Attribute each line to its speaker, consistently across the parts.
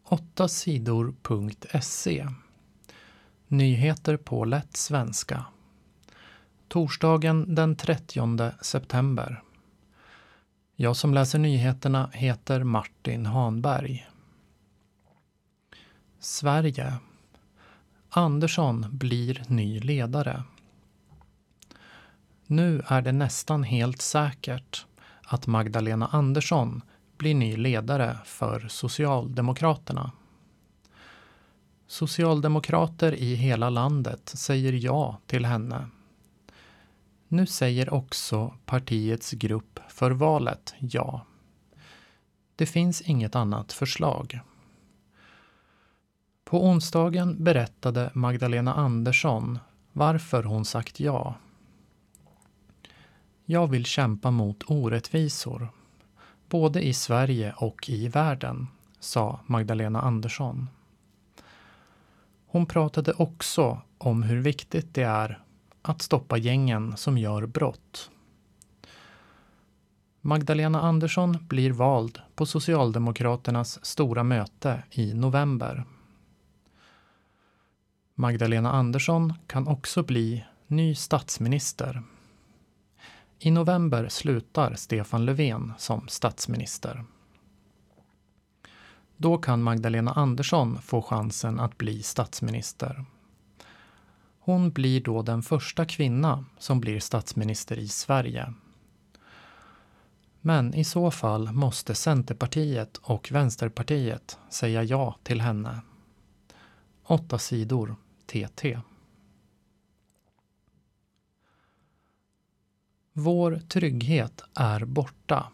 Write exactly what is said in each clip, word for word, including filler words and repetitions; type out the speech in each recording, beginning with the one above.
Speaker 1: åtta sidor punkt se. Nyheter på lätt svenska. Torsdagen den trettionde september. Jag som läser nyheterna heter Martin Hanberg. Sverige. Andersson blir ny ledare. Nu är det nästan helt säkert att Magdalena Andersson blir ny ledare för Socialdemokraterna. Socialdemokrater i hela landet säger ja till henne. Nu säger också partiets grupp för valet ja. Det finns inget annat förslag. På onsdagen berättade Magdalena Andersson varför hon sagt ja. Jag vill kämpa mot orättvisor, både i Sverige och i världen, sa Magdalena Andersson. Hon pratade också om hur viktigt det är att stoppa gängen som gör brott. Magdalena Andersson blir vald på Socialdemokraternas stora möte i november. Magdalena Andersson kan också bli ny statsminister. I november slutar Stefan Löfven som statsminister. Då kan Magdalena Andersson få chansen att bli statsminister. Hon blir då den första kvinna som blir statsminister i Sverige. Men i så fall måste Centerpartiet och Vänsterpartiet säga ja till henne. Åtta sidor T T. Vår trygghet är borta.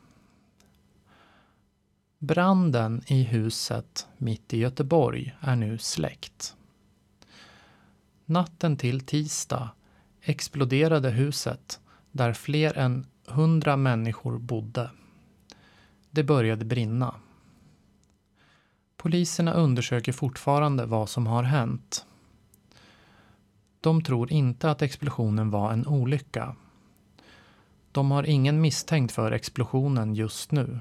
Speaker 1: Branden i huset mitt i Göteborg är nu släckt. Natten till tisdag exploderade huset där fler än hundra människor bodde. Det började brinna. Poliserna undersöker fortfarande vad som har hänt. De tror inte att explosionen var en olycka. De har ingen misstänkt för explosionen just nu.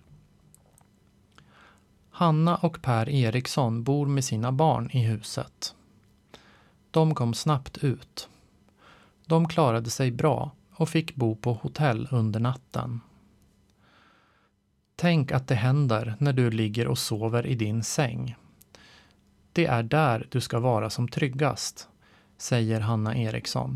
Speaker 1: Hanna och Per Eriksson bor med sina barn i huset. De kom snabbt ut. De klarade sig bra och fick bo på hotell under natten. Tänk att det händer när du ligger och sover i din säng. Det är där du ska vara som tryggast, säger Hanna Eriksson.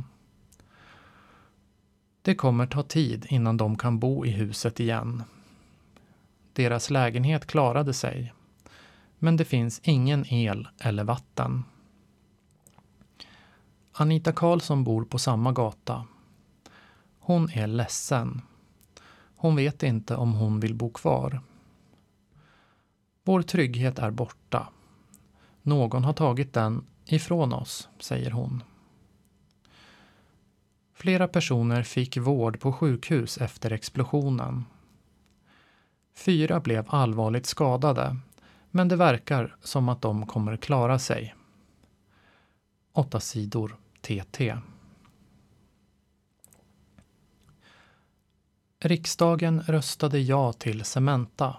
Speaker 1: Det kommer ta tid innan de kan bo i huset igen. Deras lägenhet klarade sig, men det finns ingen el eller vatten. Anita Karlsson bor på samma gata. Hon är ledsen. Hon vet inte om hon vill bo kvar. Vår trygghet är borta. Någon har tagit den ifrån oss, säger hon. Flera personer fick vård på sjukhus efter explosionen. Fyra blev allvarligt skadade, men det verkar som att de kommer klara sig. Åtta sidor T T. Riksdagen röstade ja till Cementa.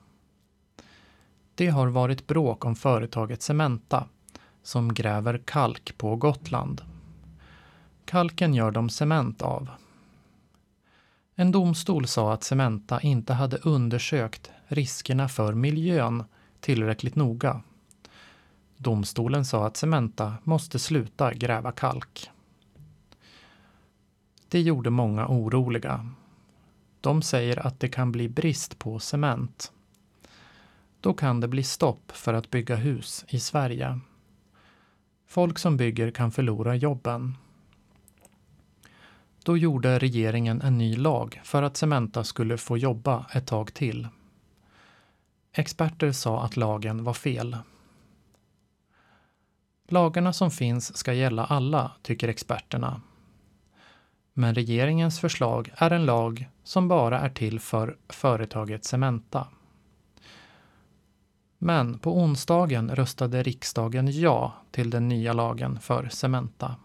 Speaker 1: Det har varit bråk om företaget Cementa som gräver kalk på Gotland. Kalken gör de cement av. En domstol sa att Cementa inte hade undersökt riskerna för miljön tillräckligt noga. Domstolen sa att Cementa måste sluta gräva kalk. Det gjorde många oroliga. De säger att det kan bli brist på cement. Då kan det bli stopp för att bygga hus i Sverige. Folk som bygger kan förlora jobben. Då gjorde regeringen en ny lag för att Cementa skulle få jobba ett tag till. Experter sa att lagen var fel. Lagarna som finns ska gälla alla, tycker experterna. Men regeringens förslag är en lag som bara är till för företaget Cementa. Men på onsdagen röstade riksdagen ja till den nya lagen för Cementa.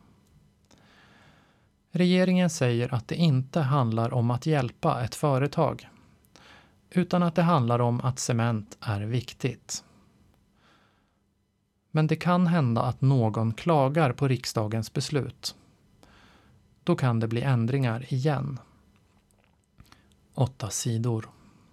Speaker 1: Regeringen säger att det inte handlar om att hjälpa ett företag, utan att det handlar om att cement är viktigt. Men det kan hända att någon klagar på riksdagens beslut. Då kan det bli ändringar igen. Åtta sidor.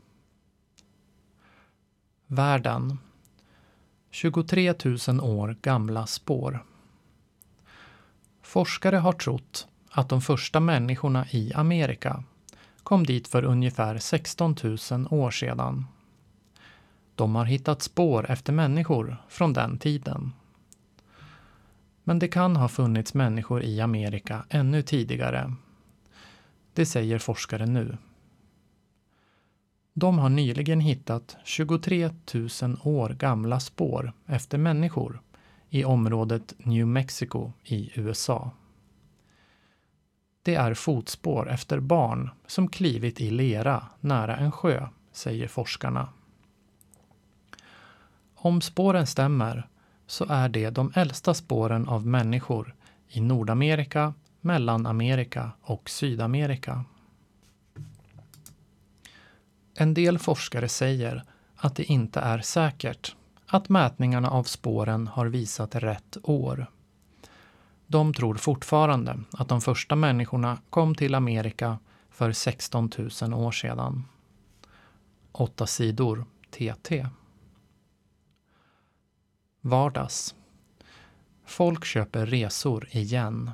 Speaker 1: Världen. tjugotre tusen år gamla spår. Forskare har trott att de första människorna i Amerika kom dit för ungefär sexton tusen år sedan. De har hittat spår efter människor från den tiden. Men det kan ha funnits människor i Amerika ännu tidigare. Det säger forskare nu. De har nyligen hittat tjugotre tusen år gamla spår efter människor i området New Mexico i U S A. Det är fotspår efter barn som klivit i lera nära en sjö, säger forskarna. Om spåren stämmer så är det de äldsta spåren av människor i Nordamerika, Mellanamerika och Sydamerika. En del forskare säger att det inte är säkert att mätningarna av spåren har visat rätt år. De tror fortfarande att de första människorna kom till Amerika för sexton tusen år sedan. Åtta sidor T T. Vardags. Folk köper resor igen.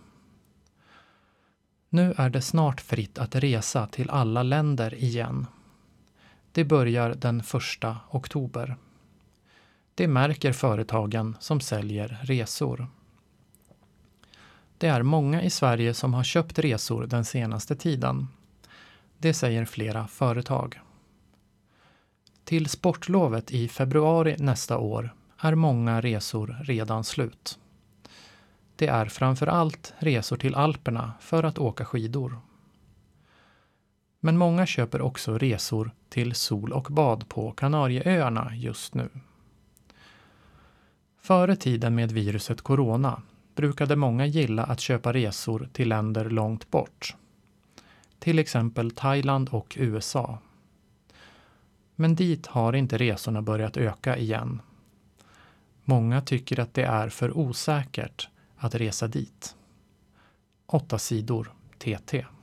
Speaker 1: Nu är det snart fritt att resa till alla länder igen. Det börjar den första oktober. Det märker företagen som säljer resor. Det är många i Sverige som har köpt resor den senaste tiden. Det säger flera företag. Till sportlovet i februari nästa år är många resor redan slut. Det är framför allt resor till Alperna för att åka skidor. Men många köper också resor till sol och bad på Kanarieöarna just nu. Före tiden med viruset corona brukade många gilla att köpa resor till länder långt bort. Till exempel Thailand och U S A. Men dit har inte resorna börjat öka igen. Många tycker att det är för osäkert att resa dit. Åtta sidor T T.